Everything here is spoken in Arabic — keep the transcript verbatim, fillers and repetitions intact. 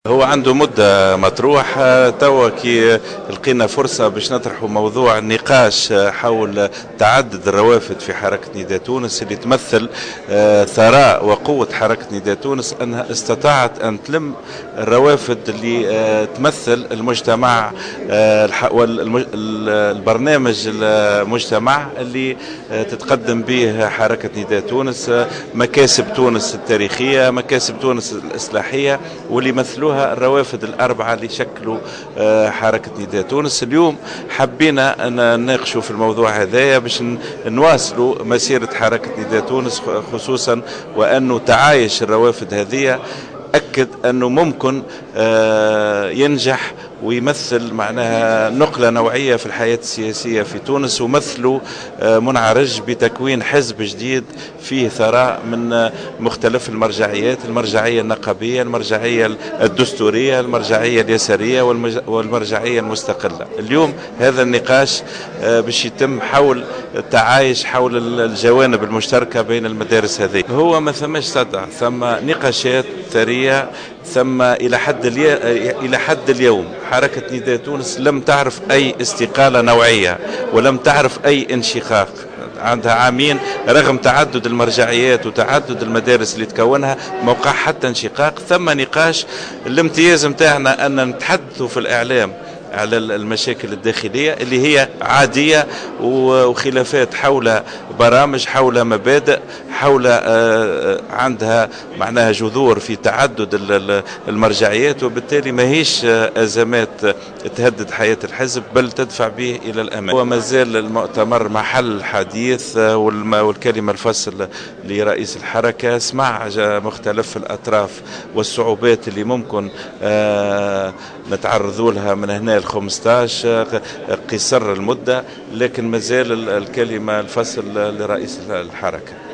هو عنده مدة مطروح. توا كي لقينا فرصة باش نطرحوا موضوع النقاش حول تعدد الروافد في حركة نداء تونس اللي تمثل ثراء وقوة حركة نداء تونس، أنها استطاعت أن تلم الروافد اللي تمثل المجتمع والبرنامج المجتمع اللي تتقدم به حركة نداء تونس، مكاسب تونس التاريخية، مكاسب تونس الإصلاحية، واللي يمثلوها الروافد الأربعة اللي شكلوا حركة نداء تونس. اليوم حبينا أن نناقشوا في الموضوع هذايا باش نواصلوا مسيرة حركة نداء تونس، خصوصا وأنه تعايش الروافد هذه أكد أنه ممكن ينجح ويمثل معناها نقلة نوعية في الحياة السياسية في تونس، ومثلوا منعرج بتكوين حزب جديد فيه ثراء من مختلف المرجعيات، المرجعية النقابية، المرجعية الدستورية، المرجعية اليسارية، والمرجعية المستقلة. اليوم هذا النقاش باش يتم حول التعايش حول الجوانب المشتركة بين المدارس هذه. هو ما ثمش صدع، ثم نقاشات ثرية، ثم إلى حد إلى حد اليوم حركة نداء تونس لم تعرف أي استقالة نوعية ولم تعرف أي انشقاق. عندها عامين رغم تعدد المرجعيات وتعدد المدارس اللي تكونها ما وقع حتى انشقاق. ثم نقاش. الامتياز متاعنا أن نتحدثوا في الإعلام على المشاكل الداخلية اللي هي عادية، وخلافات حول برامج، حول مبادئ، حول عندها معناها جذور في تعدد المرجعيات، وبالتالي ما هيش أزمات تهدد حياة الحزب بل تدفع به إلى الأمام. وما زال المؤتمر محل الحديث والكلمة الفصل لرئيس الحركة. سمع مختلف الأطراف والصعوبات اللي ممكن نتعرضوا لها من هنا الخمسطاش قصر المدة، لكن ما زال الكلمة الفصل لرئيس الحركة.